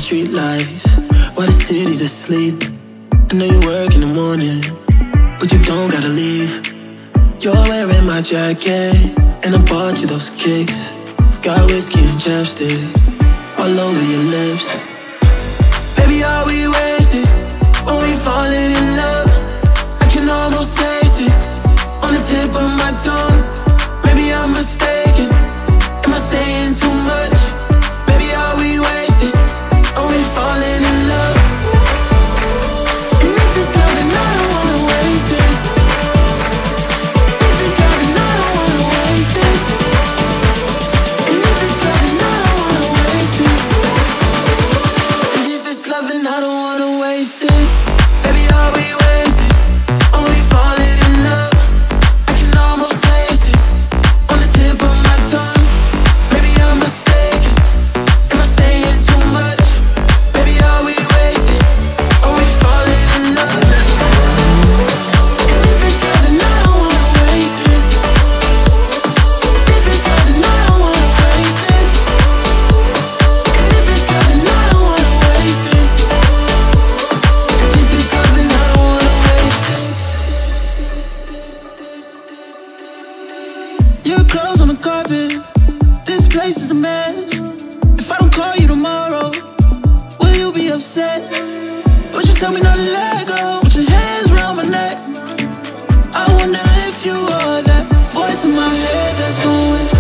street lights while the city's asleep. I know you work in the morning, but you don't gotta leave. You're wearing my jacket, and I bought you those kicks. Got whiskey and chapstick all over your lips. Baby, are we wasted? Are we falling in love? I can almost taste it on the tip of my tongue. Maybe I'm mistaken. Am I saying too much? Baby, are we wasted? Are we falling in love? And if it's love, then I don't wanna waste it. If it's love, then I don't wanna waste it. And if it's love, then I don't wanna waste it. And if it's love, then I don't wanna waste it. Baby, are we wasted? Are we falling in love? I can almost taste it on the tip of my tongue. Maybe I'm mistaken. Am I saying too much? Baby, are we wasted? Are we falling in love? And if it's love, then I don't wanna waste it. If it's love, then I don't wanna waste it. And if it's love, then I don't wanna waste it. And if it's love, then I don't wanna waste it. Your clothes on the carpet. This place is a mess. If I don't call you tomorrow, will you be upset? Would you tell me not to let go? Put your hands around my neck. I wonder if you are that voice in my head that's going